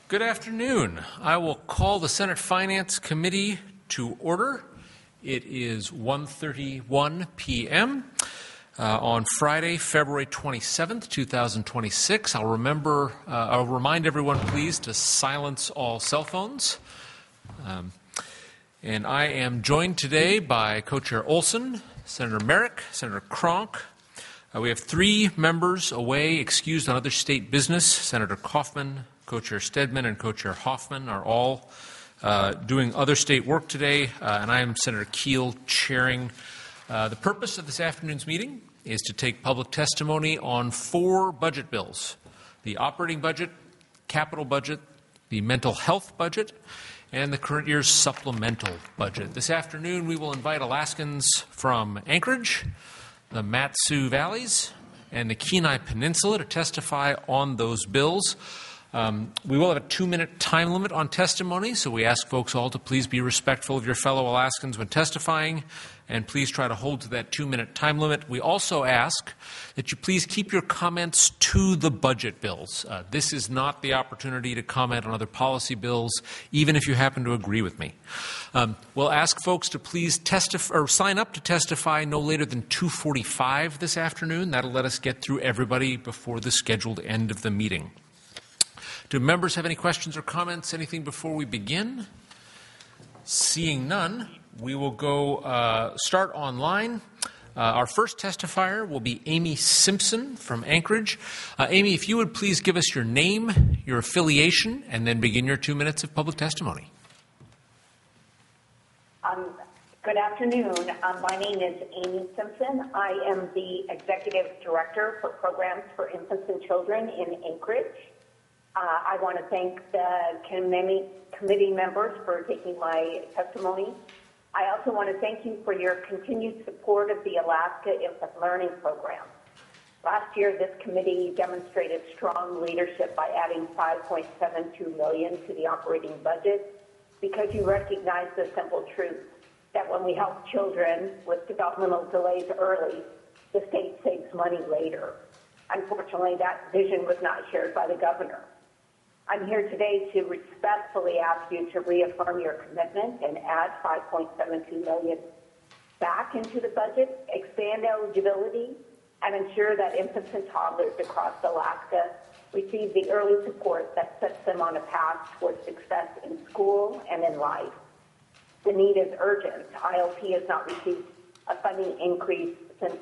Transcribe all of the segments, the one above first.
Good afternoon. I will call the Senate Finance Committee to order. It is 1:31 p.m. On Friday, February 27th, 2026. I'll remind everyone, please, to silence all cell phones. And I am joined today by Co-Chair Olson, Senator Merrick, Senator Cronk. We have three members away, excused on other state business. Senator Kaufman, Co-Chair Stedman, and Co-Chair Hoffman are all doing other state work today, and I am Senator Keel chairing. The purpose of this afternoon's meeting is to take public testimony on four budget bills: the operating budget, capital budget, the mental health budget, and the current year's supplemental budget. This afternoon, we will invite Alaskans from Anchorage, the Mat-Su Valleys, and the Kenai Peninsula to testify on those bills. We will have a 2-minute time limit on testimony, so we ask folks all to please be respectful of your fellow Alaskans when testifying, and please try to hold to that 2-minute time limit. We also ask that you please keep your comments to the budget bills. This is not the opportunity to comment on other policy bills, even if you happen to agree with me. We'll ask folks to please sign up to testify no later than 2:45 this afternoon. That'll let us get through everybody before the scheduled end of the meeting. Do members have any questions or comments, anything before we begin? Seeing none, we will go start online. Our first testifier will be Amy Simpson from Anchorage. Amy, if you would please give us your name, your affiliation, and then begin your 2 minutes of public testimony. Good afternoon. My name is Amy Simpson. I am the Executive Director for Programs for Infants and Children in Anchorage. I want to thank the committee members for taking my testimony. I also want to thank you for your continued support of the Alaska Infant Learning Program. Last year, this committee demonstrated strong leadership by adding $5.72 million to the operating budget because you recognize the simple truth that when we help children with developmental delays early, the state saves money later. Unfortunately, that vision was not shared by the governor. I'm here today to respectfully ask you to reaffirm your commitment and add $5.72 million back into the budget, expand eligibility, and ensure that infants and toddlers across Alaska receive the early support that sets them on a path towards success in school and in life. The need is urgent. ILP has not received a funding increase since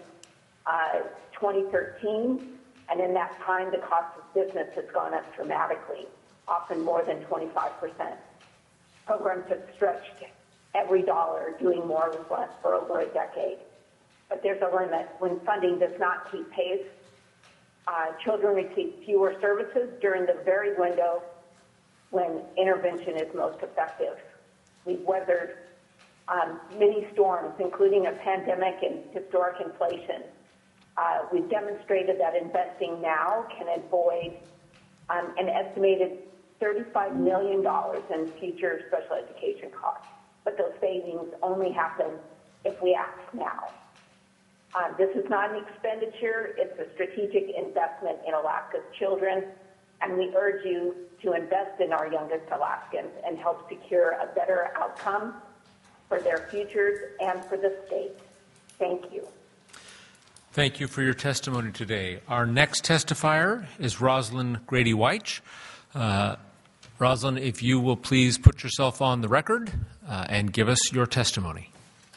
2013, and in that time, the cost of business has gone up dramatically, often more than 25%. Programs have stretched every dollar, doing more with less for over a decade. But there's a limit. When funding does not keep pace, children receive fewer services during the very window when intervention is most effective. We've weathered many storms, including a pandemic and historic inflation. We've demonstrated that investing now can avoid an estimated $35 million in future special education costs. But those savings only happen if we act now. This is not an expenditure. It's a strategic investment in Alaska's children, and we urge you to invest in our youngest Alaskans and help secure a better outcome for their futures and for the state. Thank you. Thank you for your testimony today. Our next testifier is Rosalind Grady-Weich. Rosalind, if you will please put yourself on the record and give us your testimony.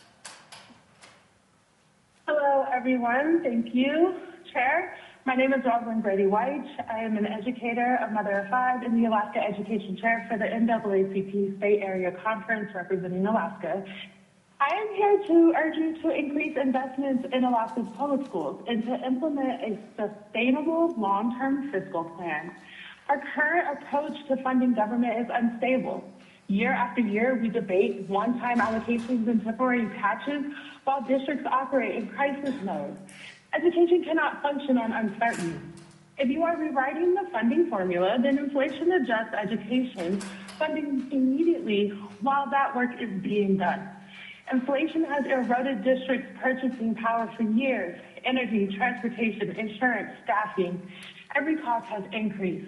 Hello, everyone. Thank you, Chair. My name is Rosalind Grady-Weich. I am an educator, a mother of five, and the Alaska Education Chair for the NAACP State Area Conference representing Alaska. I am here to urge you to increase investments in Alaska's public schools and to implement a sustainable long-term fiscal plan. Our current approach to funding government is unstable. Year after year, we debate one-time allocations and temporary patches while districts operate in crisis mode. Education cannot function on uncertainty. If you are rewriting the funding formula, then inflation adjusts education funding immediately while that work is being done. Inflation has eroded districts' purchasing power for years. Energy, transportation, insurance, staffing, every cost has increased.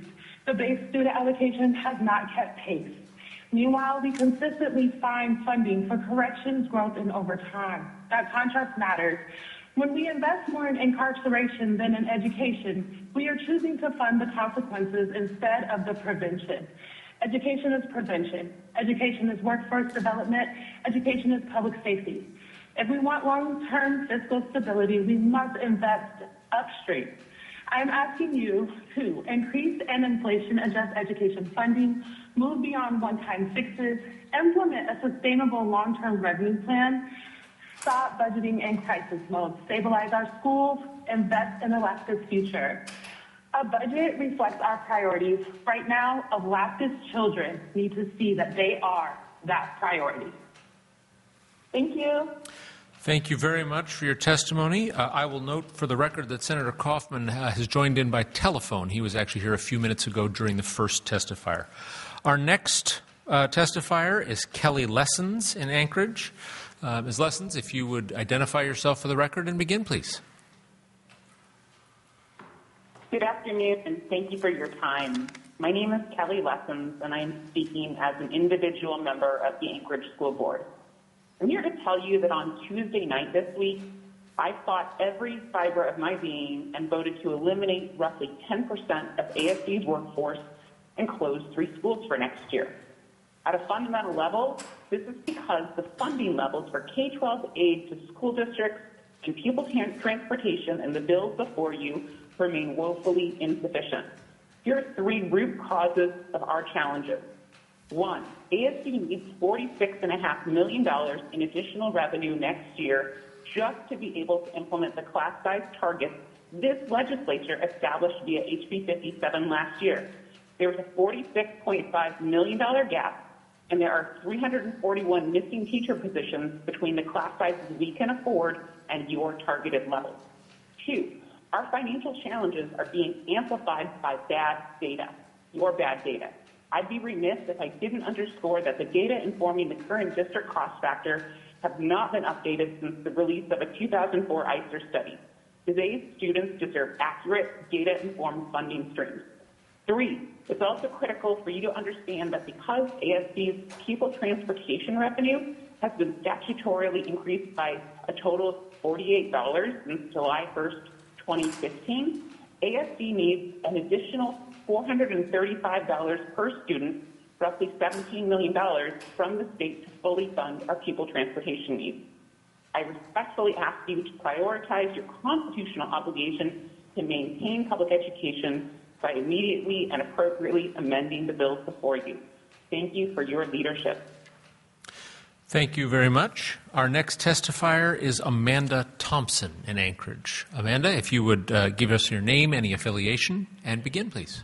The base student allocation has not kept pace. Meanwhile, we consistently find funding for corrections, growth, and overtime. That contrast matters. When we invest more in incarceration than in education, we are choosing to fund the consequences instead of the prevention. Education is prevention. Education is workforce development. Education is public safety. If we want long-term fiscal stability, we must invest upstream. I am asking you to increase and inflation-adjust education funding, move beyond one-time fixes, implement a sustainable long-term revenue plan, stop budgeting in crisis mode, stabilize our schools, invest in Alaska's future. A budget reflects our priorities. Right now, Alaska's children need to see that they are that priority. Thank you. Thank you very much for your testimony. I will note for the record that Senator Kaufman has joined in by telephone. He was actually here a few minutes ago during the first testifier. Our next testifier is Kelly Lessons in Anchorage. Ms. Lessons, if you would identify yourself for the record and begin, please. Good afternoon, and thank you for your time. My name is Kelly Lessons, and I am speaking as an individual member of the Anchorage School Board. I'm here to tell you that on Tuesday night this week, I fought every fiber of my being and voted to eliminate roughly 10% of ASD's workforce and close 3 schools for next year. At a fundamental level, this is because the funding levels for K-12 aid to school districts and pupil transportation in the bills before you remain woefully insufficient. Here are 3 root causes of our challenges. 1, ASD needs $46.5 million in additional revenue next year just to be able to implement the class size targets this legislature established via HB 57 last year. There was a $46.5 million gap, and there are 341 missing teacher positions between the class sizes we can afford and your targeted levels. 2, our financial challenges are being amplified by bad data, your bad data. I'd be remiss if I didn't underscore that the data informing the current district cost factor have not been updated since the release of a 2004 ICER study. Today's students deserve accurate, data-informed funding streams. 3, it's also critical for you to understand that because ASD's pupil transportation revenue has been statutorily increased by a total of $48 since July 1st, 2015, ASD needs an additional $435 per student, roughly $17 million, from the state to fully fund our pupil transportation needs. I respectfully ask you to prioritize your constitutional obligation to maintain public education by immediately and appropriately amending the bills before you. Thank you for your leadership. Thank you very much. Our next testifier is Amanda Thompson in Anchorage. Amanda, if you would give us your name, any affiliation, and begin, please.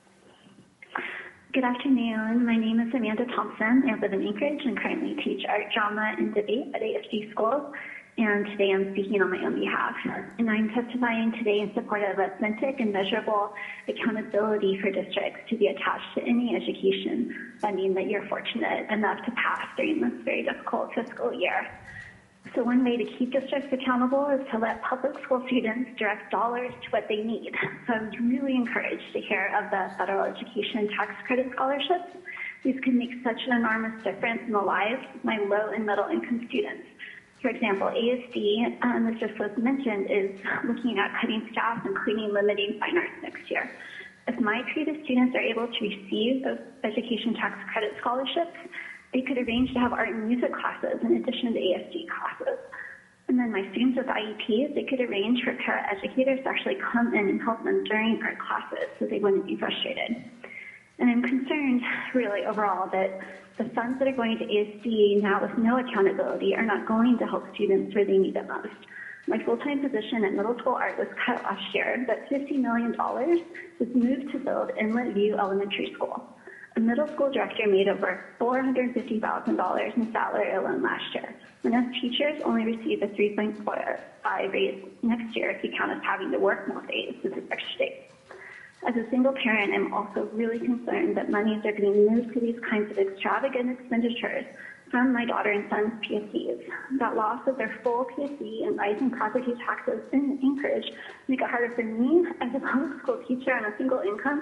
Good afternoon. My name is Amanda Thompson. I live in Anchorage and currently teach art, drama, and debate at ASD schools. And today I'm speaking on my own behalf. And I'm testifying today in support of authentic and measurable accountability for districts to be attached to any education funding that you're fortunate enough to pass during this very difficult fiscal year. So one way to keep districts accountable is to let public school students direct dollars to what they need. So I was really encouraged to hear of the federal education tax credit scholarships. These can make such an enormous difference in the lives of my low and middle income students. For example, ASD, as just was mentioned, is looking at cutting staff, including limiting fine arts next year. If my creative students are able to receive those education tax credit scholarships, they could arrange to have art and music classes in addition to ASD classes. And then my students with IEPs, they could arrange for paraeducators to actually come in and help them during art classes so they wouldn't be frustrated. And I'm concerned, really, overall, that the funds that are going to ASD now with no accountability are not going to help students where they need it most. My full-time position at middle school art was cut last year, but $50 million was moved to build Inlet View Elementary School. A middle school director made over $450,000 in salary alone last year, when us teachers only receive a 3.45 raise next year if you count us having to work more days with this extra days. As a single parent, I'm also really concerned that monies are being moved to these kinds of extravagant expenditures from my daughter and son's PSEs. That loss of their full PSE and rising property taxes in Anchorage make it harder for me as a public school teacher on a single income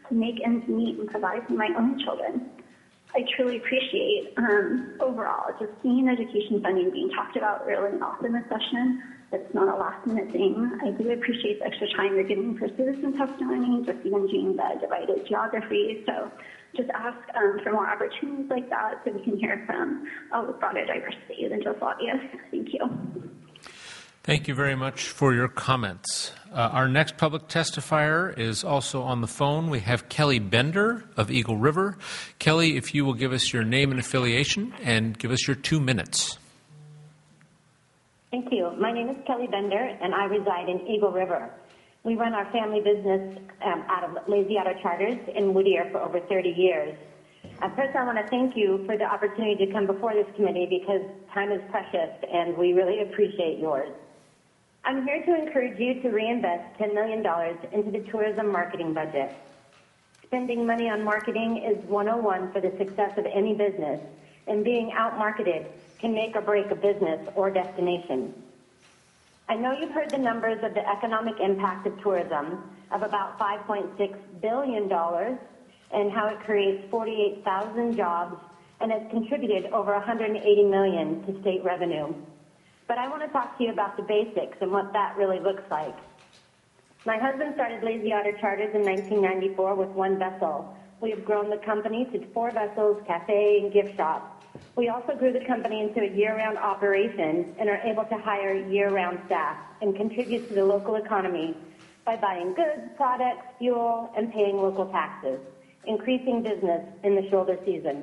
to make ends meet and provide for my own children. I truly appreciate overall just seeing education funding being talked about early and often this session. It's not a last-minute thing. I do appreciate the extra time you're giving for citizen testimony, just even doing the divided geography. So just ask for more opportunities like that so we can hear from a broader diversity than just lobbyists. Thank you. Thank you very much for your comments. Our next public testifier is also on the phone. We have Kelly Bender of Eagle River. Kelly, if you will give us your name and affiliation and give us your 2 minutes. Thank you. My name is Kelly Bender, and I reside in Eagle River. We run our family business out of Lazy Otter Charters in Whittier for over 30 years. First, I want to thank you for the opportunity to come before this committee because time is precious, and we really appreciate yours. I'm here to encourage you to reinvest $10 million into the tourism marketing budget. Spending money on marketing is 101 for the success of any business, and being out-marketed can make or break a business or destination. I know you've heard the numbers of the economic impact of tourism of about $5.6 billion and how it creates 48,000 jobs and has contributed over $180 million to state revenue. But I want to talk to you about the basics and what that really looks like. My husband started Lazy Otter Charters in 1994 with one vessel. We have grown the company to 4 vessels, cafe, and gift shop. We also grew the company into a year-round operation and are able to hire year-round staff and contribute to the local economy by buying goods, products, fuel, and paying local taxes, increasing business in the shoulder season.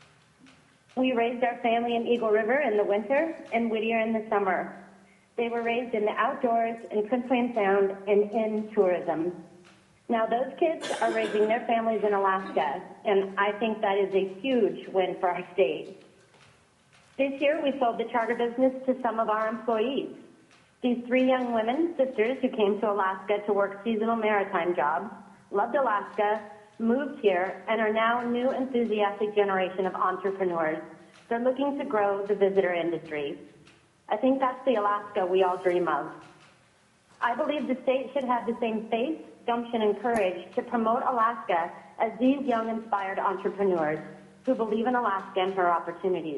We raised our family in Eagle River in the winter and Whittier in the summer. They were raised in the outdoors, in Prince William Sound, and in tourism. Now, those kids are raising their families in Alaska, and I think that is a huge win for our state. This year, we sold the charter business to some of our employees. These 3 young women, sisters, who came to Alaska to work seasonal maritime jobs, loved Alaska, moved here, and are now a new enthusiastic generation of entrepreneurs. They're looking to grow the visitor industry. I think that's the Alaska we all dream of. I believe the state should have the same faith, gumption, and courage to promote Alaska as these young, inspired entrepreneurs who believe in Alaska and her opportunities.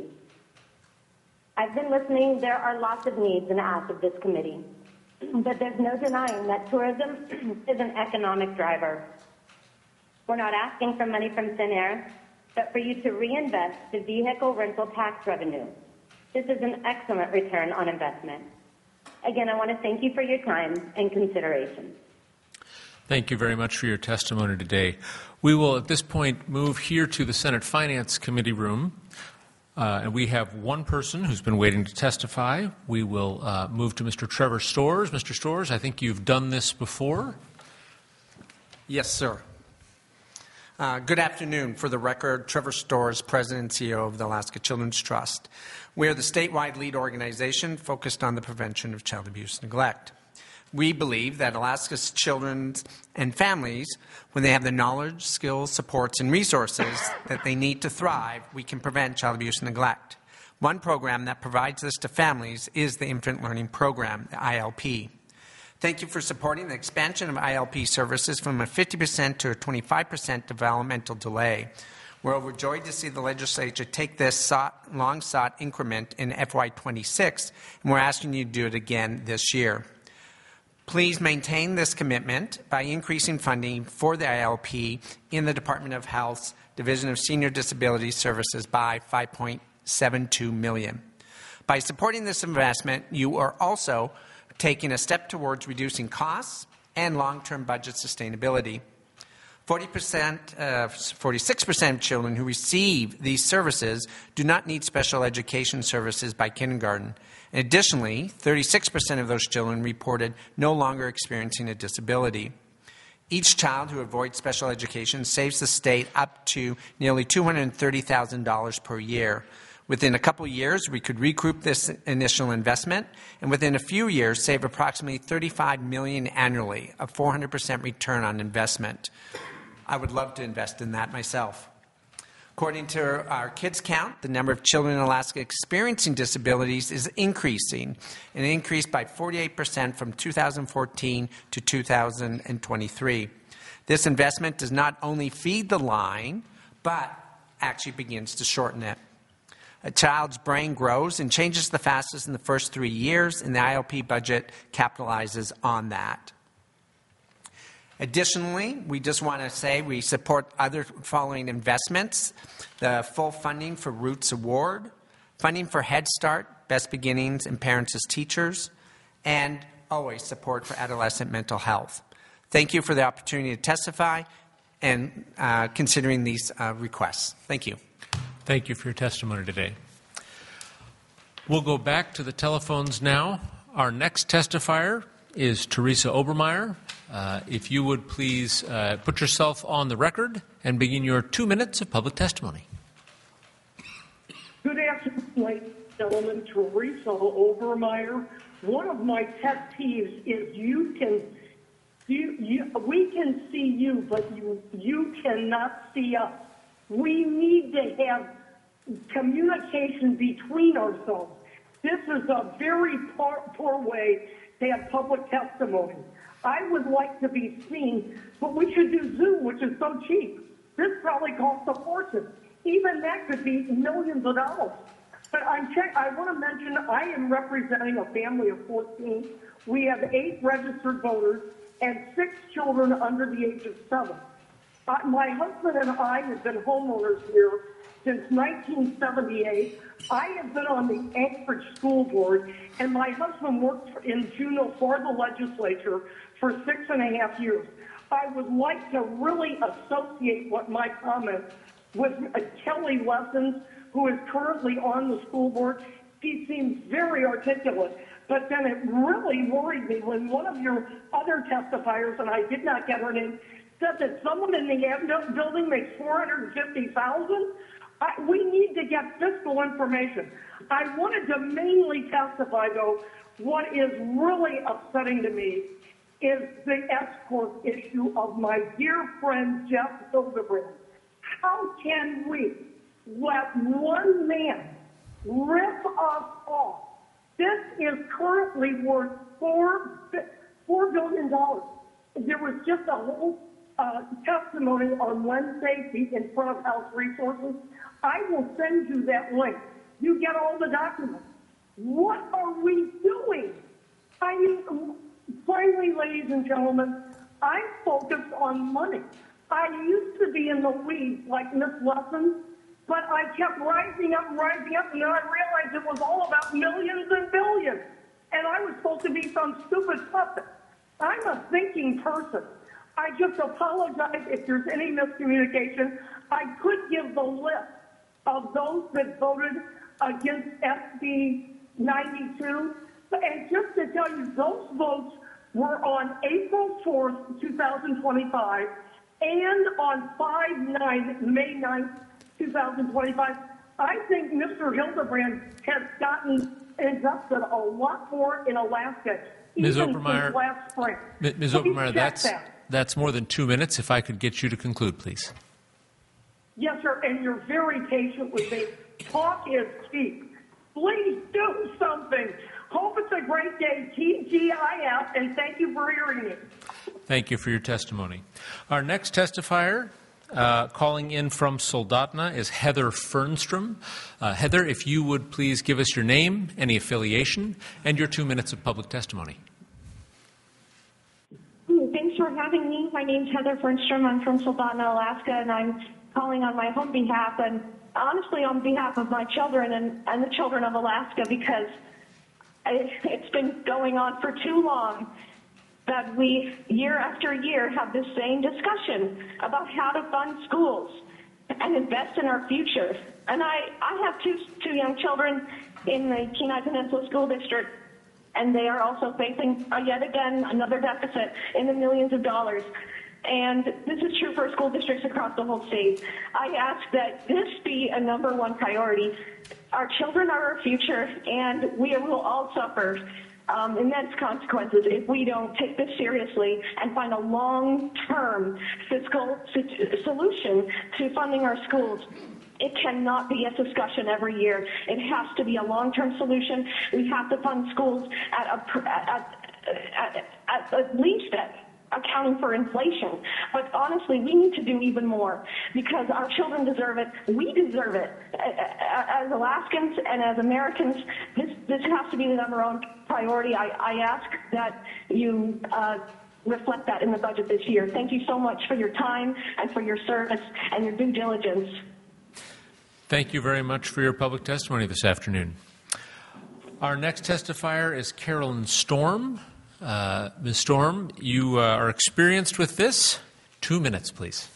I've been listening. There are lots of needs and asks of this committee, but there's no denying that tourism is an economic driver. We're not asking for money from thin air, but for you to reinvest the vehicle rental tax revenue. This is an excellent return on investment. Again, I want to thank you for your time and consideration. Thank you very much for your testimony today. We will, at this point, move here to the Senate Finance Committee room. And we have one person who's been waiting to testify. We will move to Mr. Trevor Storrs. Mr. Storrs, I think you've done this before. Yes, sir. Good afternoon. For the record, Trevor Storrs, President and CEO of the Alaska Children's Trust. We are the statewide lead organization focused on the prevention of child abuse and neglect. We believe that Alaska's children and families, when they have the knowledge, skills, supports, and resources that they need to thrive, we can prevent child abuse and neglect. One program that provides this to families is the Infant Learning Program, the ILP. Thank you for supporting the expansion of ILP services from a 50% to a 25% developmental delay. We're overjoyed to see the legislature take this long-sought increment in FY26, and we're asking you to do it again this year. Please maintain this commitment by increasing funding for the ILP in the Department of Health's Division of Senior Disability Services by $5.72 million. By supporting this investment, you are also taking a step towards reducing costs and long-term budget sustainability. 46% of children who receive these services do not need special education services by kindergarten. And additionally, 36% of those children reported no longer experiencing a disability. Each child who avoids special education saves the state up to nearly $230,000 per year. Within a couple years, we could recoup this initial investment, and within a few years, save approximately $35 million annually, a 400% return on investment. I would love to invest in that myself. According to our kids count, the number of children in Alaska experiencing disabilities is increasing, and it increased by 48% from 2014 to 2023. This investment does not only feed the line, but actually begins to shorten it. A child's brain grows and changes the fastest in the first 3 years, and the IOP budget capitalizes on that. Additionally, we just want to say we support other following investments: the full funding for Roots Award, funding for Head Start, Best Beginnings, and Parents as Teachers, and always support for adolescent mental health. Thank you for the opportunity to testify and considering these requests. Thank you. Thank you for your testimony today. We'll go back to the telephones now. Our next testifier is Teresa Obermeyer. If you would please put yourself on the record and begin your 2 minutes of public testimony. Good afternoon, ladies and gentlemen. Teresa Obermeyer. One of my pet peeves is we can see you, but you cannot see us. We need to have communication between ourselves. This is a very poor way to have public testimony. I would like to be seen, but we should do Zoom, which is so cheap. This probably costs a fortune. Even that could be millions of dollars. But I want to mention I am representing a family of 14. We have 8 registered voters and 6 children under the age of 7. My husband and I have been homeowners here since 1978. I have been on the Anchorage School Board, and my husband worked in Juneau for the legislature for 6.5 years. I would like to really associate what my comments with Kelly Lessons, who is currently on the school board. He seems very articulate. But then it really worried me when one of your other testifiers, and I did not get her name, said that someone in the building makes $450,000. We need to get fiscal information. I wanted to mainly testify, though, what is really upsetting to me is the S-Corp issue of my dear friend Jeff Hildebrand. How can we let one man rip us off? This is currently worth $4 billion. There was just a whole testimony on Wednesday in front of House Resources. I will send you that link. You get all the documents. What are we doing? Finally, ladies and gentlemen, I'm focused on money. I used to be in the weeds like Miss Lessons, but I kept rising up, and then I realized it was all about millions and billions. And I was supposed to be some stupid puppet. I'm a thinking person. I just apologize if there's any miscommunication. I could give the list of those that voted against SB 92. And just to tell you, those votes were on April 4th, 2025, and on May 9th, 2025. I think Mr. Hildebrand has gotten invested a lot more in Alaska, Ms. even Obermeyer, since last spring. Ms. Obermeyer, that's more than 2 minutes. If I could get you to conclude, please. Yes, sir, and you're very patient with me. Talk is cheap. Please do something. Hope it's a great day. TGIF, and thank you for hearing me. Thank you for your testimony. Our next testifier, calling in from Soldotna, is Heather Fernstrom. Heather, if you would please give us your name, any affiliation, and your 2 minutes of public testimony. Thanks for having me. My name's Heather Fernstrom. I'm from Soldotna, Alaska, and I'm calling on my home behalf and honestly on behalf of my children and the children of Alaska, because it's been going on for too long that we, year after year, have this same discussion about how to fund schools and invest in our future. And I have two young children in the Kenai Peninsula School District, and they are also facing, yet again, another deficit in the millions of dollars. And this is true for school districts across the whole state. I ask that this be a #1 priority. Our children are our future, and we will all suffer immense consequences if we don't take this seriously and find a long-term fiscal solution to funding our schools. It cannot be a discussion every year. It has to be a long-term solution. We have to fund schools at least at accounting for inflation. But honestly, we need to do even more because our children deserve it. We deserve it. As Alaskans and as Americans, this has to be the number one priority. I ask that you reflect that in the budget this year. Thank you so much for your time and for your service and your due diligence. Thank you very much for your public testimony this afternoon. Our next testifier is Carolyn Storm. Ms. Storm, you are experienced with this. 2 minutes, please.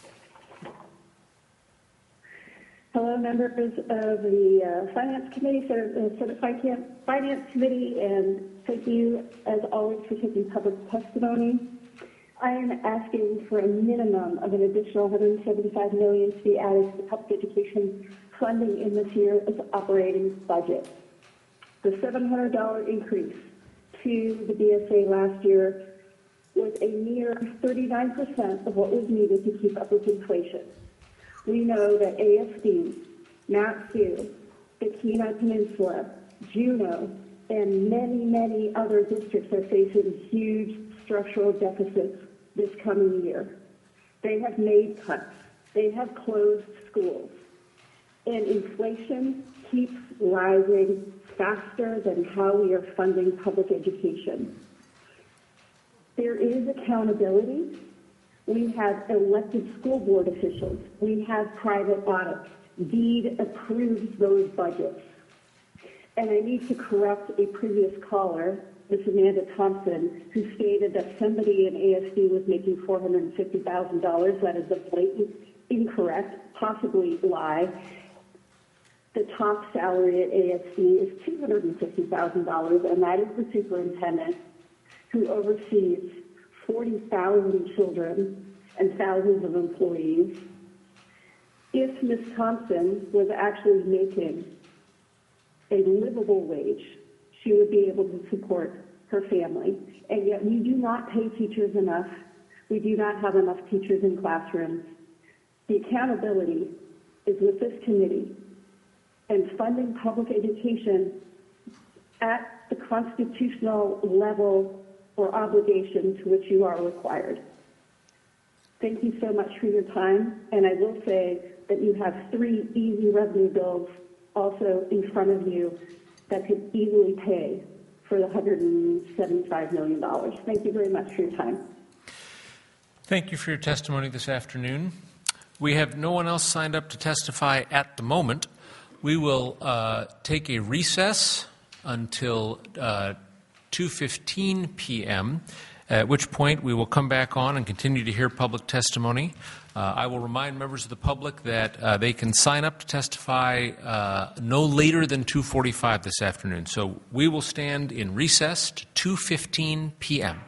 Hello, members of the Finance Committee, Finance Committee, and thank you, as always, for taking public testimony. I am asking for a minimum of an additional $175 million to be added to the public education funding in this year's operating budget. The $700 increase to the BSA last year was a mere 39% of what was needed to keep up with inflation. We know that ASD, MAPSU, the Kenai Peninsula, Juneau, and many, many other districts are facing huge structural deficits this coming year. They have made cuts. They have closed schools. And inflation keeps rising faster than how we are funding public education. There is accountability. We have elected school board officials. We have private audits. DEED approves those budgets. And I need to correct a previous caller, Ms. Amanda Thompson, who stated that somebody in ASD was making $450,000. That is a blatant incorrect, possibly lie. The top salary at ASD is $250,000, and that is the superintendent who oversees 40,000 children and thousands of employees. If Ms. Thompson was actually making a livable wage, she would be able to support her family. And yet we do not pay teachers enough. We do not have enough teachers in classrooms. The accountability is with this committee and funding public education at the constitutional level or obligation to which you are required. Thank you so much for your time, and I will say that you have 3 easy revenue bills also in front of you that could easily pay for the $175 million. Thank you very much for your time. Thank you for your testimony this afternoon. We have no one else signed up to testify at the moment. We will take a recess until 2:15 p.m., at which point we will come back on and continue to hear public testimony. I will remind members of the public that they can sign up to testify no later than 2:45 this afternoon. So we will stand in recess to 2:15 p.m.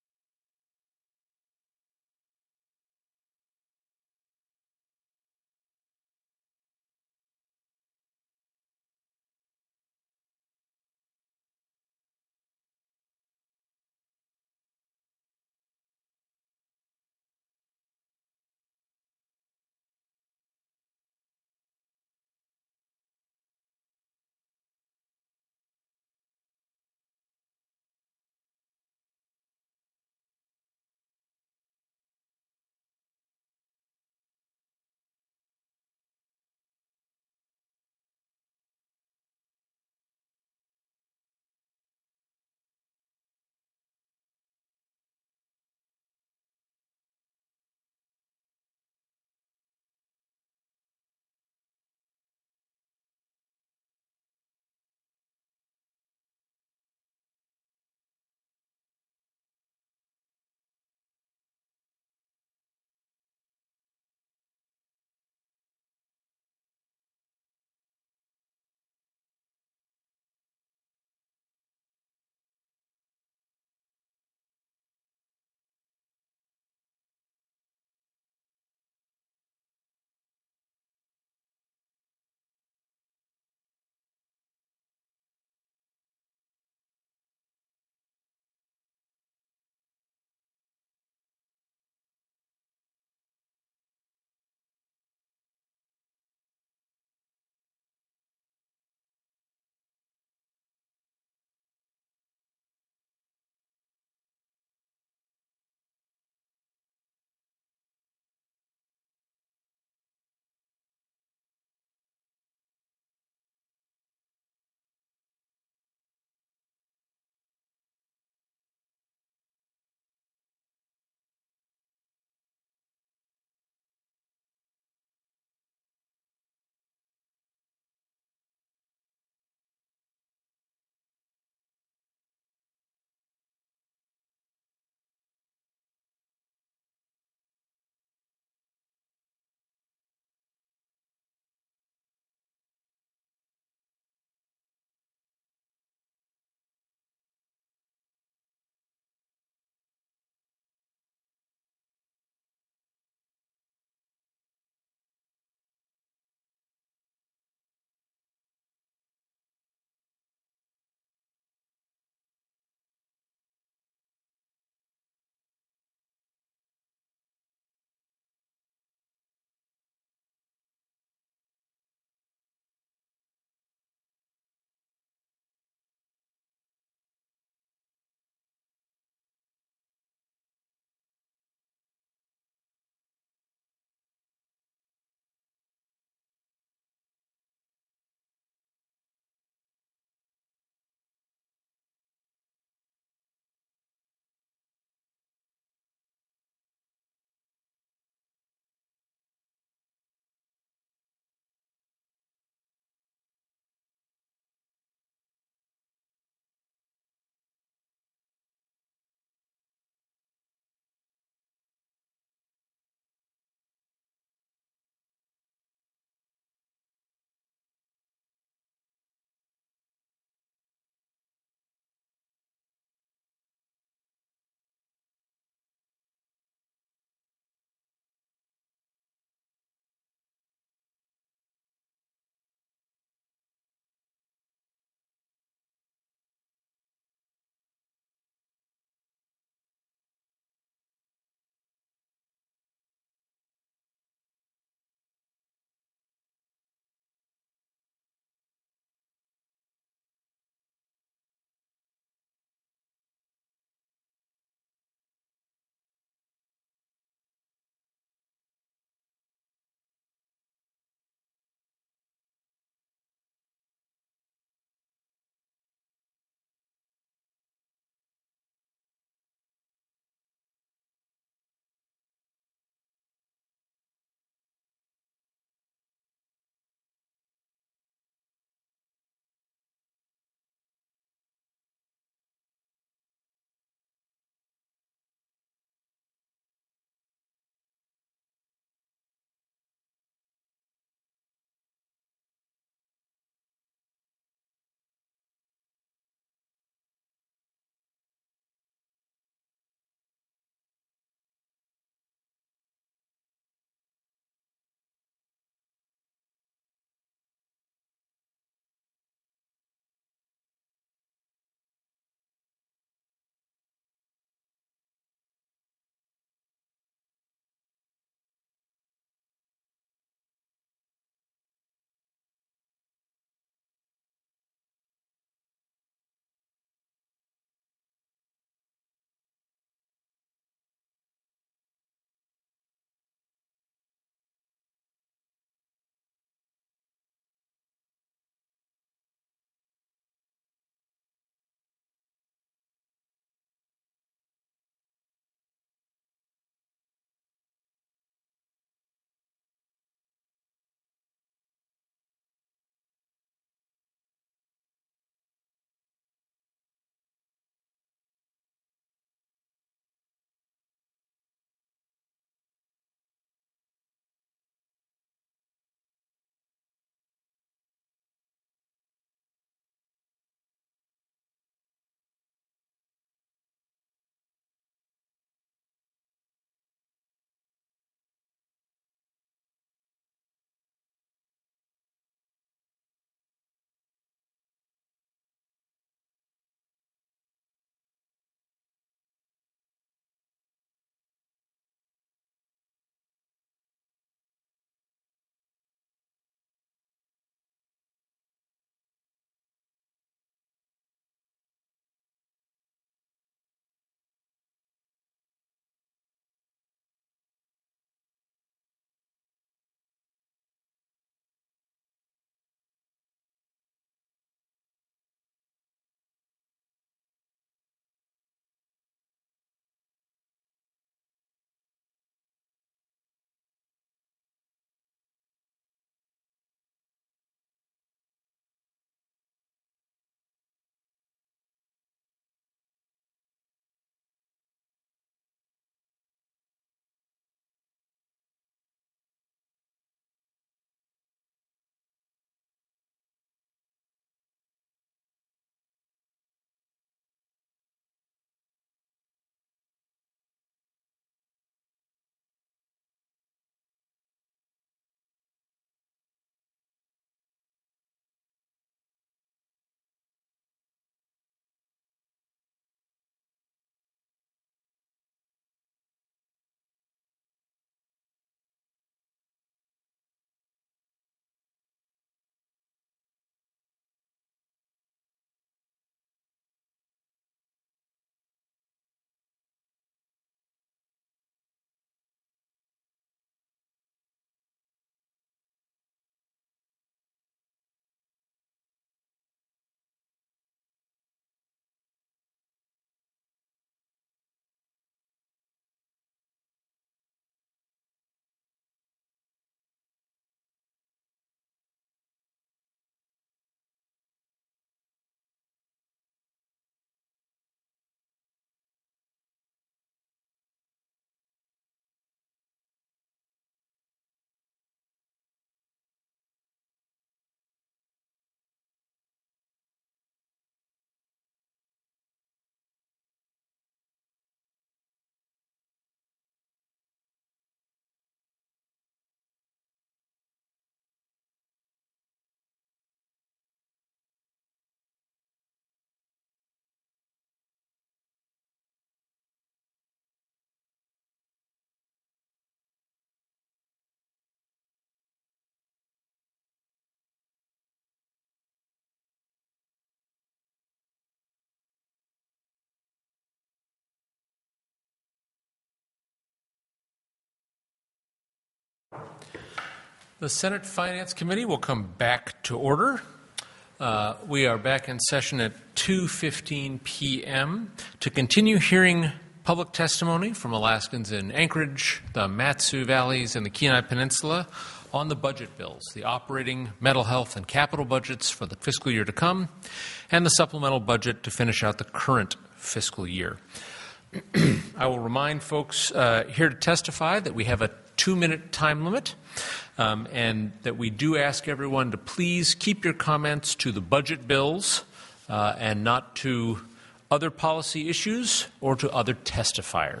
The Senate Finance Committee will come back to order. We are back in session at 2:15 p.m. to continue hearing public testimony from Alaskans in Anchorage, the Mat-Su Valleys, and the Kenai Peninsula on the budget bills, the operating, mental health, and capital budgets for the fiscal year to come, and the supplemental budget to finish out the current fiscal year. I will remind folks here to testify that we have a 2-minute time limit, and that we do ask everyone to please keep your comments to the budget bills and not to other policy issues or to other testifiers.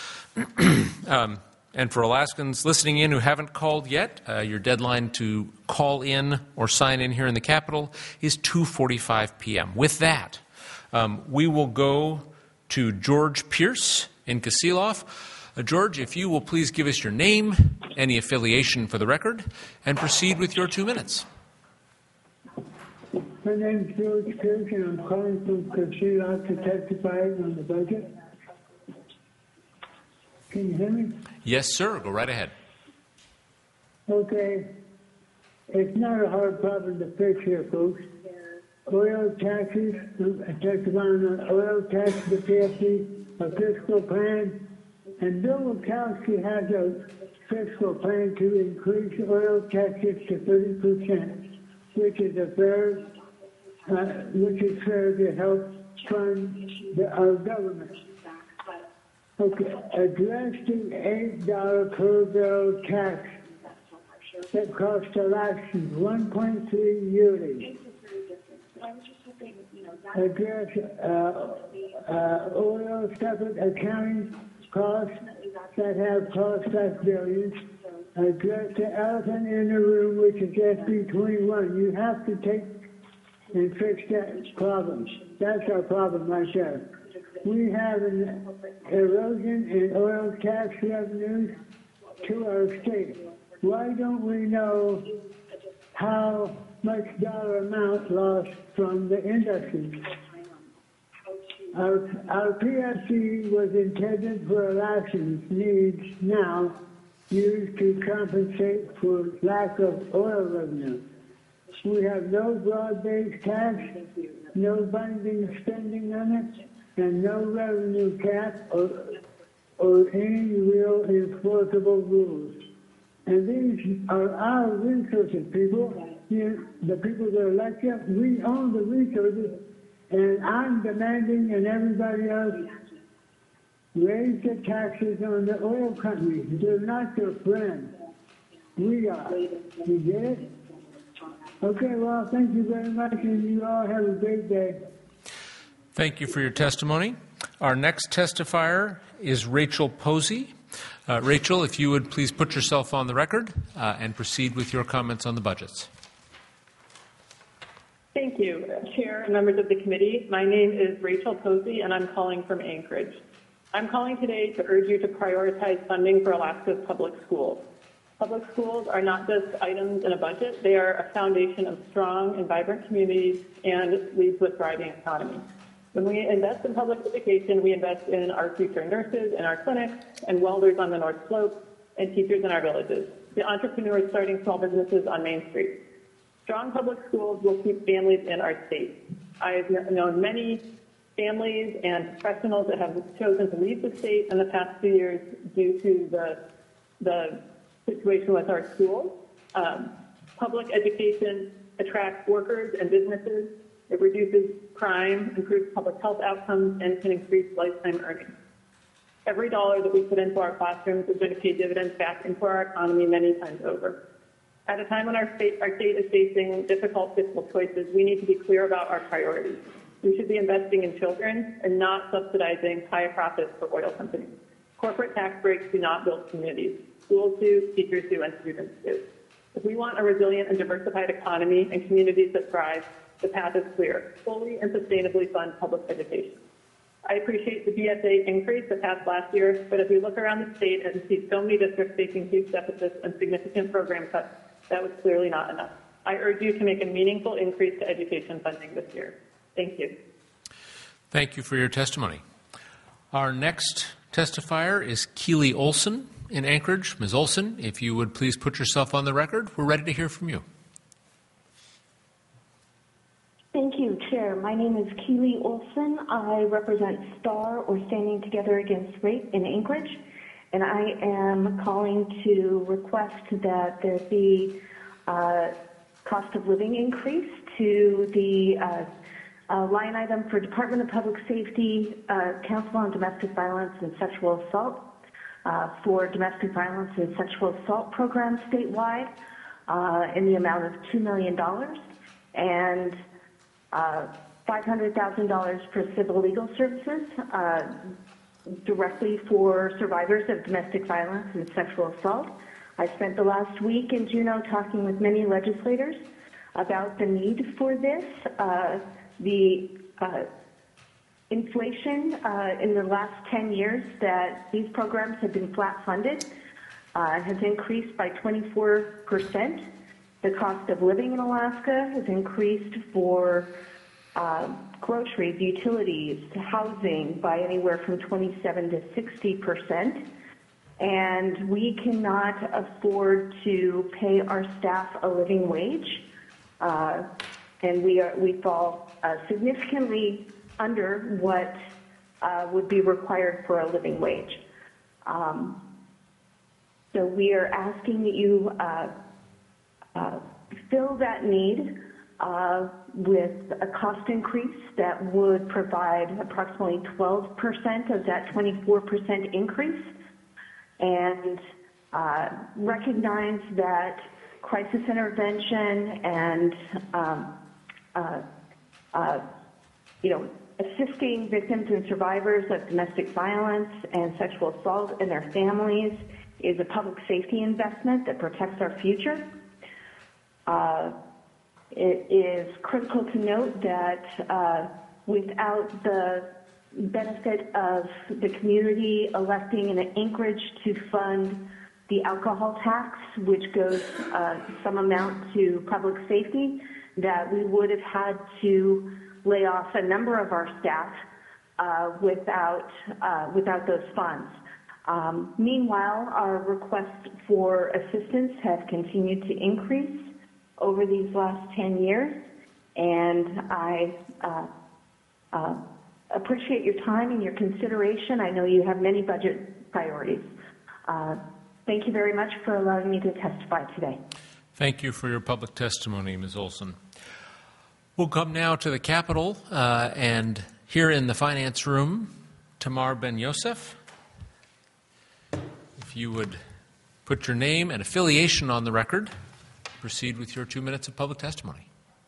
And for Alaskans listening in who haven't called yet, your deadline to call in or sign in here in the Capitol is 2:45 p.m. With that, we will go to George Pierce in Kasilof. George, if you will please give us your name, any affiliation for the record, and proceed with your 2 minutes. My name is George Pierce, and I'm calling from Kasilof to testify on the budget. Can you hear me? Yes, sir. Go right ahead. Okay. It's not a hard problem to fix here, folks. Oil taxes, testifying on oil taxes, the PFC, a fiscal plan, and Bill Wachowski has a fiscal plan to increase oil taxes to 30%, which is fair to help fund our government. Okay, addressing $8 per barrel tax that costs Alaskans $1.3 yearly. Address oil separate accounting costs that have cost us billions. Address the elephant in the room, which is SB 21. You have to take and fix that problem. That's our problem right there. We have an erosion in oil tax revenues to our state. Why don't we know how much dollar amount lost from the industry? Our PFC was intended for Alaskans' needs now, used to compensate for lack of oil revenue. We have no broad-based tax, no binding spending limits, and no revenue cap or any real enforceable rules. And these are our resources, people. The people that elect us, we own the resources, and I'm demanding, and everybody else, raise the taxes on the oil companies. They're not your friends. We are. You get it? Okay, well, thank you very much, and you all have a great day. Thank you for your testimony. Our next testifier is Rachel Posey. Rachel, if you would please put yourself on the record and proceed with your comments on the budgets. Thank you, Chair and members of the committee. My name is Rachel Posey, and I'm calling from Anchorage. I'm calling today to urge you to prioritize funding for Alaska's public schools. Public schools are not just items in a budget. They are a foundation of strong and vibrant communities and leads to a thriving economy. When we invest in public education, we invest in our future nurses in our clinics and welders on the North Slope and teachers in our villages, the entrepreneurs starting small businesses on Main Street. Strong public schools will keep families in our state. I've known many families and professionals that have chosen to leave the state in the past few years due to the situation with our schools. Public education attracts workers and businesses. It reduces crime, improves public health outcomes, and can increase lifetime earnings. Every dollar that we put into our classrooms is going to pay dividends back into our economy many times over. At a time when our state is facing difficult fiscal choices, we need to be clear about our priorities. We should be investing in children and not subsidizing high profits for oil companies. Corporate tax breaks do not build communities. Schools do, teachers do, and students do. If we want a resilient and diversified economy and communities that thrive, the path is clear. Fully and sustainably fund public education. I appreciate the BSA increase that passed last year, but if we look around the state and see so many districts facing huge deficits and significant program cuts, that was clearly not enough. I urge you to make a meaningful increase to education funding this year. Thank you. Thank you for your testimony. Our next testifier is Keely Olson, in Anchorage. Ms. Olson, if you would please put yourself on the record. We're ready to hear from you. Thank you, Chair. My name is Keely Olson. I represent STAR, or Standing Together Against Rape, in Anchorage, and I am calling to request that there be a cost of living increase to the line item for Department of Public Safety, Council on Domestic Violence and Sexual Assault for domestic violence and sexual assault programs statewide in the amount of $2 million and $500,000 for civil legal services directly for survivors of domestic violence and sexual assault. I spent the last week in Juneau talking with many legislators about the need for this. The inflation in the last 10 years that these programs have been flat funded has increased by 24%. The cost of living in Alaska has increased for groceries, utilities, housing by anywhere from 27 to 60%. And we cannot afford to pay our staff a living wage. And we fall significantly under what would be required for a living wage. So we are asking that you fill that need with a cost increase that would provide approximately 12% of that 24% increase, and recognize that crisis intervention and assisting victims and survivors of domestic violence and sexual assault and their families is a public safety investment that protects our future. It is critical to note that without the benefit of the community electing in Anchorage to fund the alcohol tax, which goes some amount to public safety, that we would have had to lay off a number of our staff without those funds. Meanwhile, our requests for assistance have continued to increase over these last 10 years, and I appreciate your time and your consideration. I know you have many budget priorities. Thank you very much for allowing me to testify today. Thank you for your public testimony, Ms. Olson. We'll come now to the Capitol, and here in the finance room, Tamar Ben-Yosef. If you would put your name and affiliation on the record, proceed with your 2 minutes of public testimony.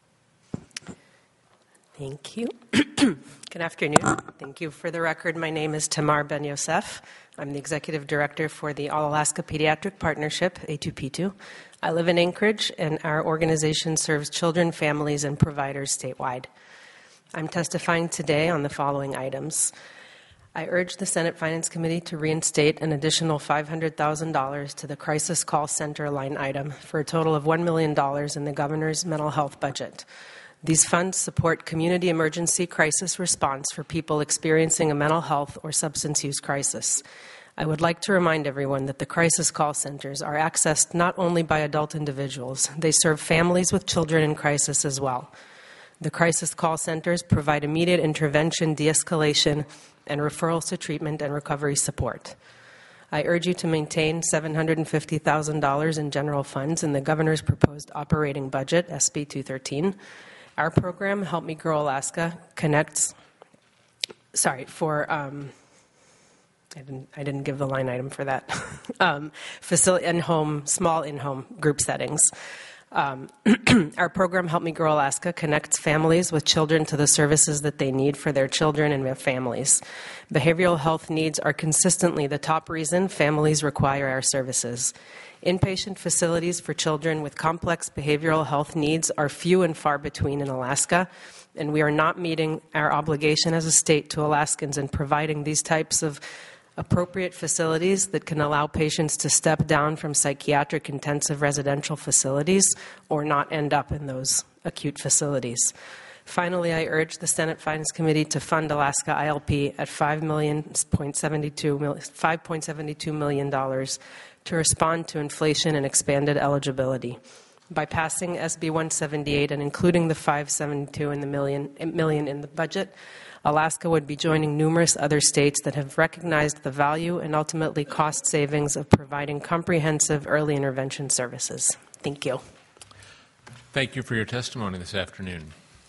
Thank you. Good afternoon. Thank you. For the record, my name is Tamar Ben-Yosef. I'm the Executive Director for the All-Alaska Pediatric Partnership, A2P2. I live in Anchorage, and our organization serves children, families, and providers statewide. I'm testifying today on the following items. I urge the Senate Finance Committee to reinstate an additional $500,000 to the Crisis Call Center line item for a total of $1 million in the governor's mental health budget. These funds support community emergency crisis response for people experiencing a mental health or substance use crisis. I would like to remind everyone that the crisis call centers are accessed not only by adult individuals, they serve families with children in crisis as well. The crisis call centers provide immediate intervention, de-escalation, and referrals to treatment and recovery support. I urge you to maintain $750,000 in general funds in the governor's proposed operating budget, SB 213. Our program, Help Me Grow Alaska, connects, I didn't give the line item for that. Facility in-home, small in-home group settings. Our program, Help Me Grow Alaska, connects families with children to the services that they need for their children and their families. Behavioral health needs are consistently the top reason families require our services. Inpatient facilities for children with complex behavioral health needs are few and far between in Alaska, and we are not meeting our obligation as a state to Alaskans in providing these types of appropriate facilities that can allow patients to step down from psychiatric intensive residential facilities or not end up in those acute facilities. Finally, I urge the Senate Finance Committee to fund Alaska ILP at $5.72 million to respond to inflation and expanded eligibility. By passing SB 178 and including the $572 million in the budget, Alaska would be joining numerous other states that have recognized the value and ultimately cost savings of providing comprehensive early intervention services. Thank you. Thank you for your testimony this afternoon.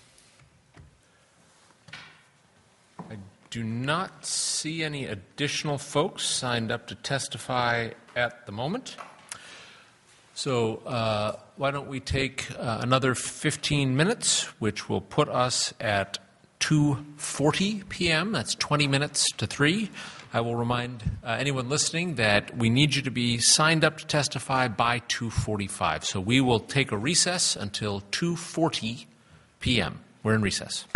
I do not see any additional folks signed up to testify at the moment. So why don't we take another 15 minutes, which will put us at 2:40 p.m. That's 20 minutes to 3. I will remind anyone listening that we need you to be signed up to testify by 2:45. So we will take a recess until 2:40 p.m. We're in recess.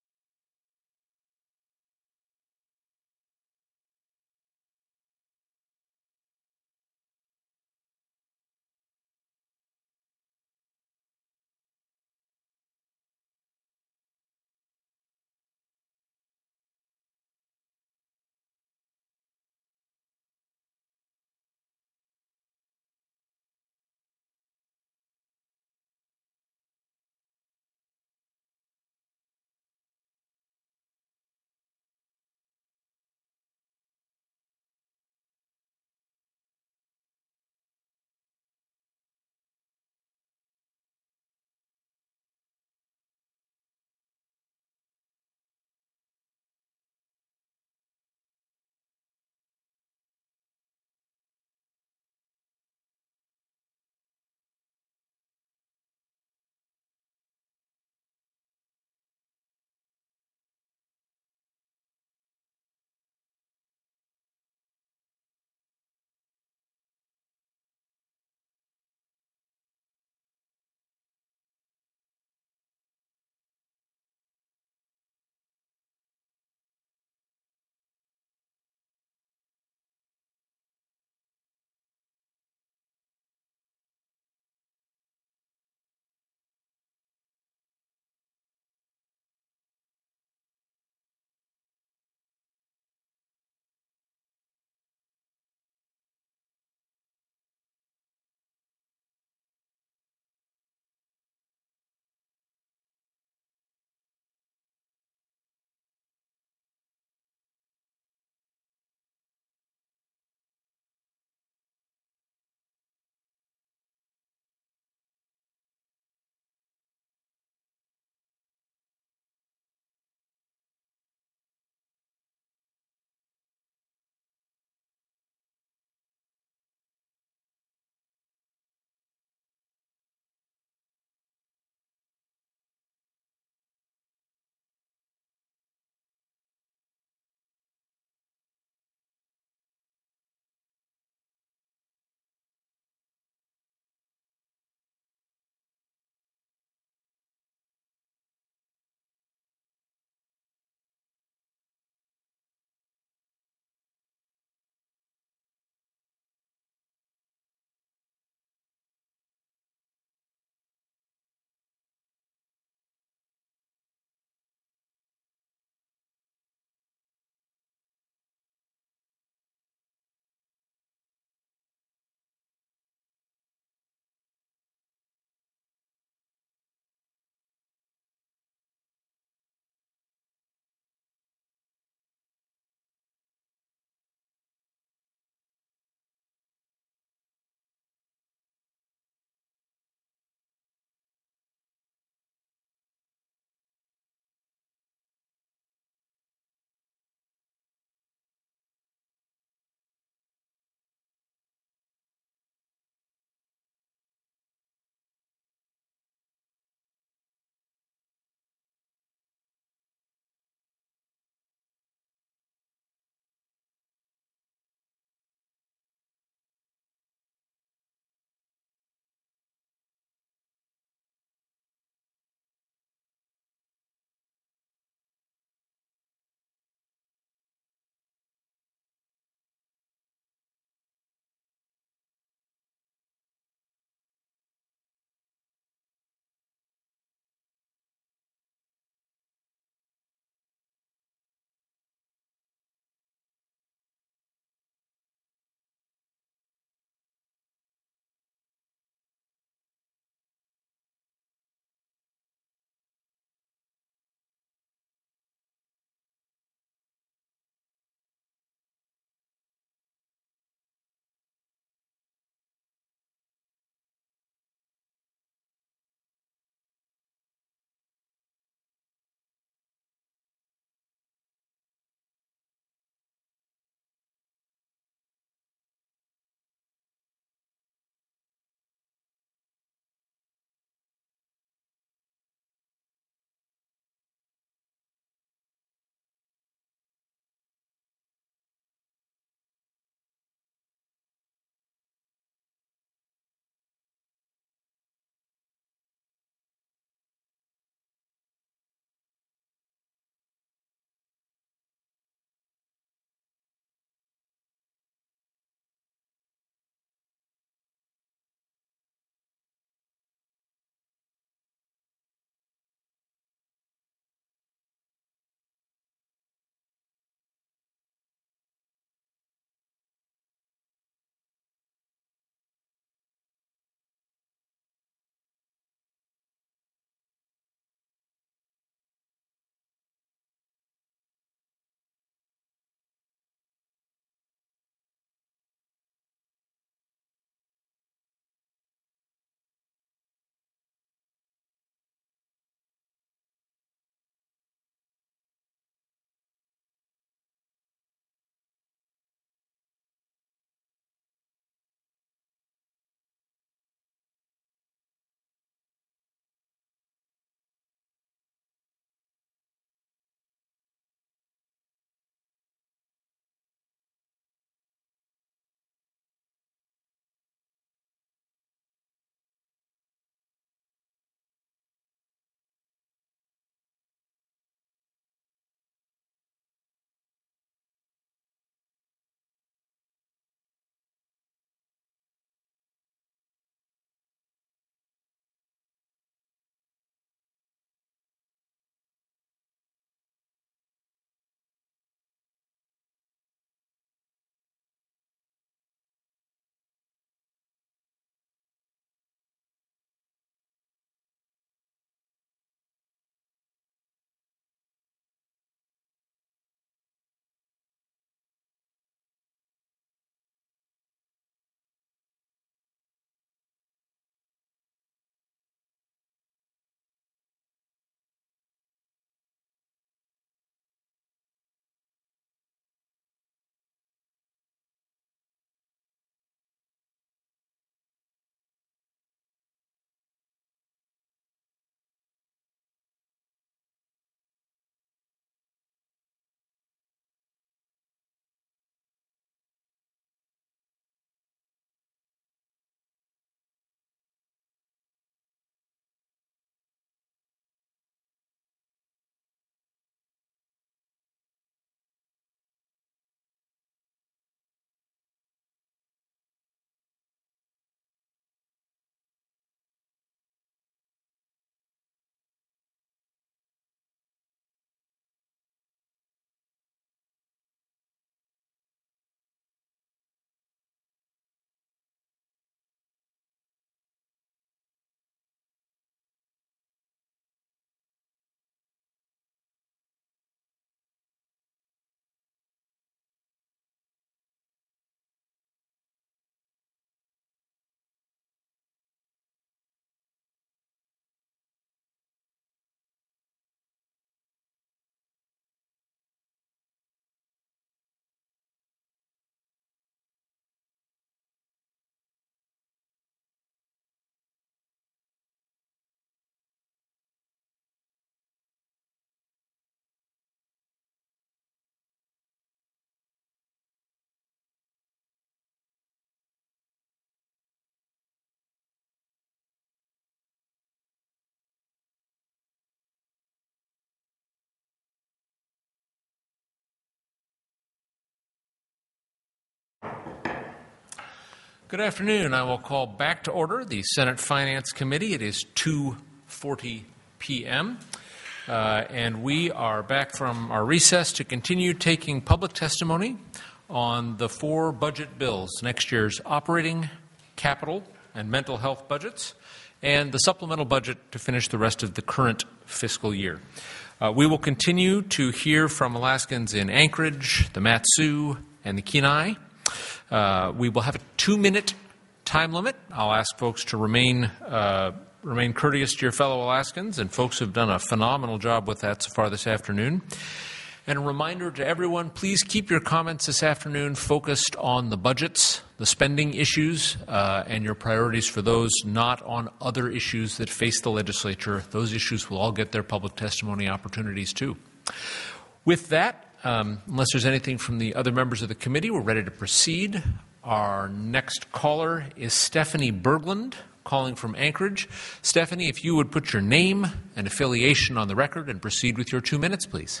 Good afternoon. I will call back to order the Senate Finance Committee. It is 2:40 p.m. And we are back from our recess to continue taking public testimony on the 4 budget bills, next year's operating, capital, and mental health budgets, and the supplemental budget to finish the rest of the current fiscal year. We will continue to hear from Alaskans in Anchorage, the Mat-Su, and the Kenai. We will have a 2-minute time limit. I'll ask folks to remain courteous to your fellow Alaskans, and folks have done a phenomenal job with that so far this afternoon. And a reminder to everyone, please keep your comments this afternoon focused on the budgets, the spending issues, and your priorities for those, not on other issues that face the legislature. Those issues will all get their public testimony opportunities too. With that, unless there's anything from the other members of the committee, we're ready to proceed. Our next caller is Stephanie Berglund, calling from Anchorage. Stephanie, if you would put your name and affiliation on the record and proceed with your 2 minutes, please.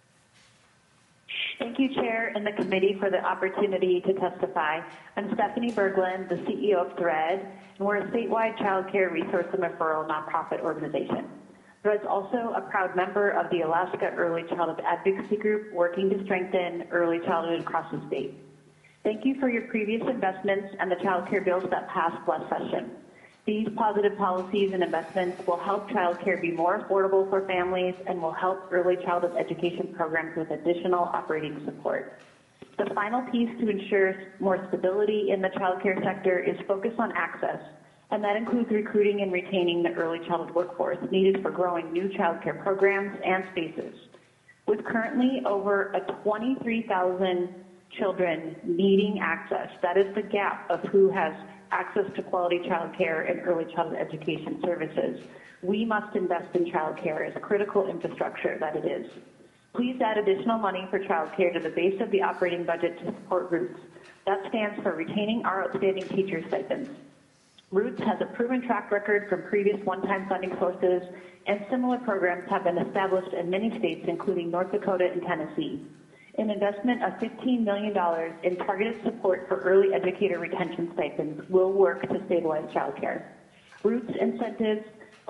Thank you, Chair and the committee, for the opportunity to testify. I'm Stephanie Berglund, the CEO of THREAD, and we're a statewide child care resource and referral nonprofit organization. THREAD is also a proud member of the Alaska Early Childhood Advocacy Group, working to strengthen early childhood across the state. Thank you for your previous investments and the child care bills that passed last session. These positive policies and investments will help child care be more affordable for families and will help early childhood education programs with additional operating support. The final piece to ensure more stability in the child care sector is focus on access, and that includes recruiting and retaining the early childhood workforce needed for growing new child care programs and spaces. With currently over 23,000 children needing access, that is the gap of who has access to quality child care and early childhood education services. We must invest in child care as a critical infrastructure that it is. Please add additional money for child care to the base of the operating budget to support Roots. That stands for retaining our outstanding teacher stipends. Roots has a proven track record from previous one-time funding sources, and similar programs have been established in many states, including North Dakota and Tennessee. An investment of $15 million in targeted support for early educator retention stipends will work to stabilize child care. Roots incentivizes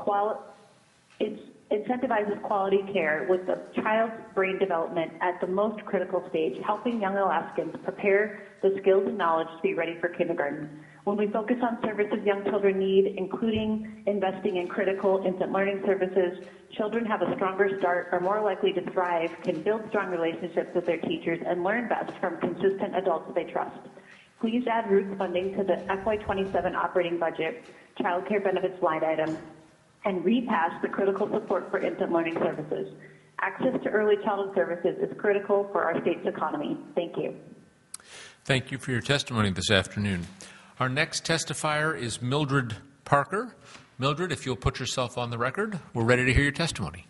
quality care with the child's brain development at the most critical stage, helping young Alaskans prepare the skills and knowledge to be ready for kindergarten. When we focus on services young children need, including investing in critical infant learning services, children have a stronger start, are more likely to thrive, can build strong relationships with their teachers, and learn best from consistent adults they trust. Please add Roots funding to the FY27 operating budget, child care benefits line item, and repass the critical support for infant learning services. Access to early childhood services is critical for our state's economy. Thank you. Thank you for your testimony this afternoon. Our next testifier is Mildred Parker. Mildred, if you'll put yourself on the record, we're ready to hear your testimony.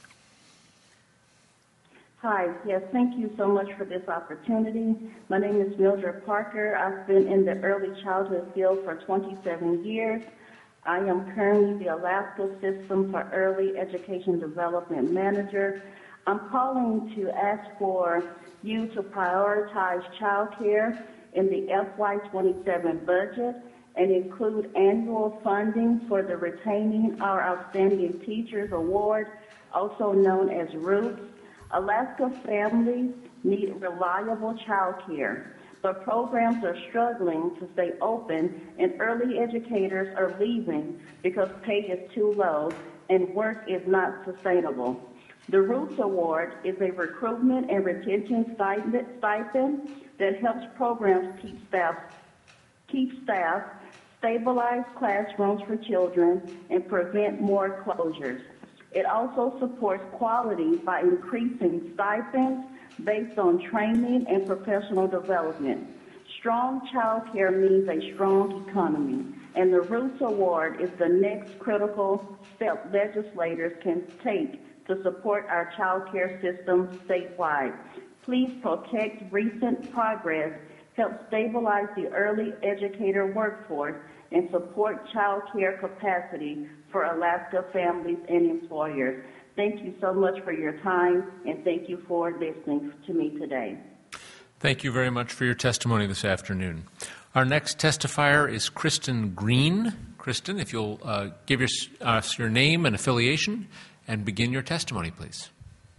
Hi, yes, thank you so much for this opportunity. My name is Mildred Parker. I've been in the early childhood field for 27 years. I am currently the Alaska System for Early Education Development Manager. I'm calling to ask for you to prioritize child care in the FY27 budget and include annual funding for the Retaining Our Outstanding Teachers Award, also known as Roots. Alaska families need reliable child care, but programs are struggling to stay open and early educators are leaving because pay is too low and work is not sustainable. The Roots Award is a recruitment and retention stipend that helps programs keep staff, stabilize classrooms for children, and prevent more closures. It also supports quality by increasing stipends based on training and professional development. Strong child care means a strong economy, and the Roots Award is the next critical step legislators can take to support our child care system statewide. Please protect recent progress, help stabilize the early educator workforce, and support child care capacity for Alaska families and employers. Thank you so much for your time, and thank you for listening to me today. Thank you very much for your testimony this afternoon. Our next testifier is Kristen Green. Kristen, if you'll give us your name and affiliation and begin your testimony, please.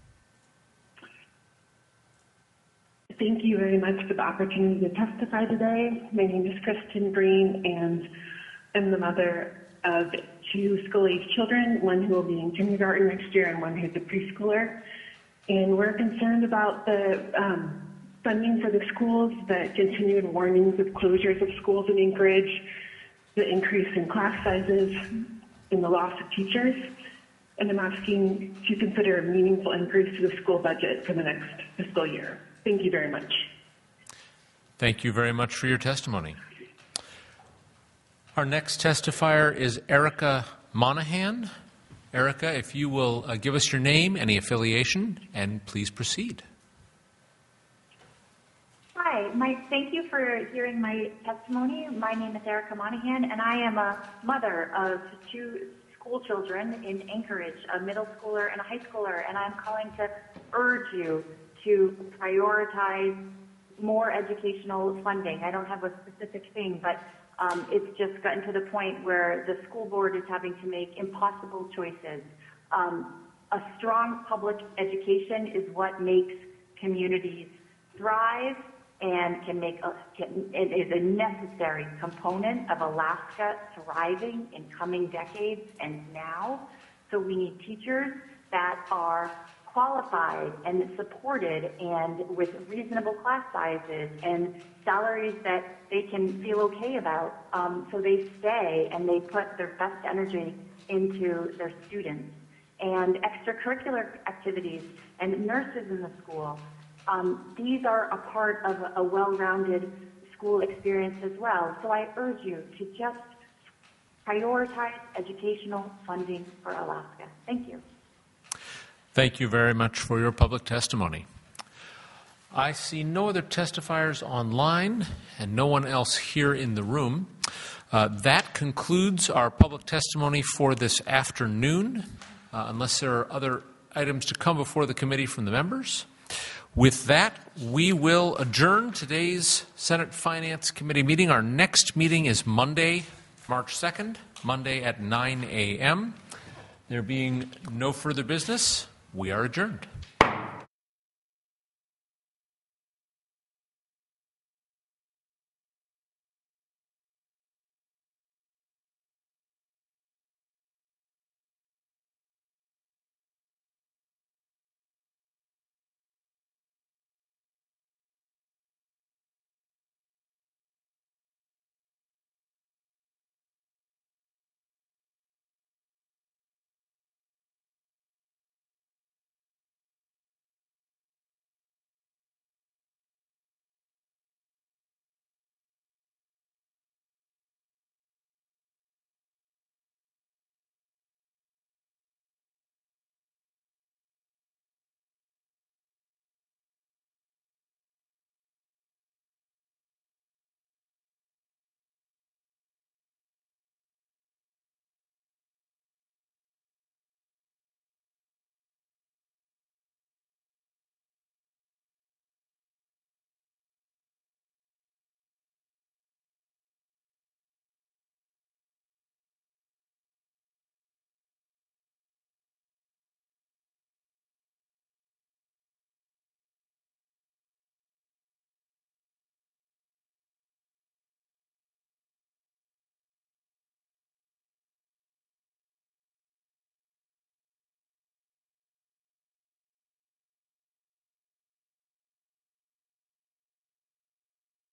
Thank you very much for the opportunity to testify today. My name is Kristen Green, and I'm the mother of 2 school-age children, one who will be in kindergarten next year and one who's a preschooler. And we're concerned about the funding for the schools, the continued warnings of closures of schools in Anchorage, the increase in class sizes, and the loss of teachers. And I'm asking to consider a meaningful increase to the school budget for the next fiscal year. Thank you very much. Thank you very much for your testimony. Our next testifier is Erica Monahan. Erica, if you will give us your name, any affiliation, and please proceed. Hi, thank you for hearing my testimony. My name is Erica Monahan, and I am a mother of 2 school children in Anchorage, a middle schooler and a high schooler, and I'm calling to urge you to prioritize more educational funding. I don't have a specific thing, but it's just gotten to the point where the school board is having to make impossible choices. A strong public education is what makes communities thrive and it is a necessary component of Alaska thriving in coming decades and now. So we need teachers that are qualified and supported and with reasonable class sizes and salaries that they can feel okay about, so they stay and they put their best energy into their students. And extracurricular activities and nurses in the school, these are a part of a well-rounded school experience as well. So I urge you to just prioritize educational funding for Alaska. Thank you. Thank you very much for your public testimony. I see no other testifiers online and no one else here in the room. That concludes our public testimony for this afternoon, unless there are other items to come before the committee from the members. With that, we will adjourn today's Senate Finance Committee meeting. Our next meeting is Monday, March 2nd, Monday at 9 a.m. There being no further business, we are adjourned.